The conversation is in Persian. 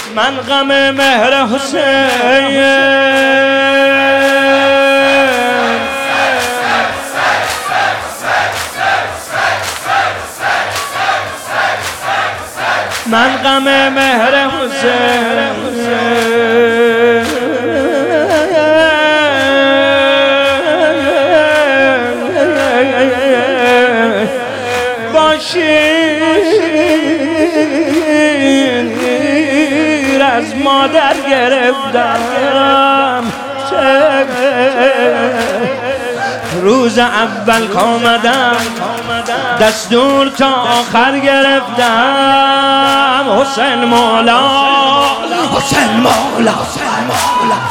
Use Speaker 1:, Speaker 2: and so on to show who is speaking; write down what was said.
Speaker 1: من غم مهر حسین من غم مهر حسین باشیر از مادر گرفتم روز اول کامدم دستور تا آخر گرفتم حسین مولا حسین مولا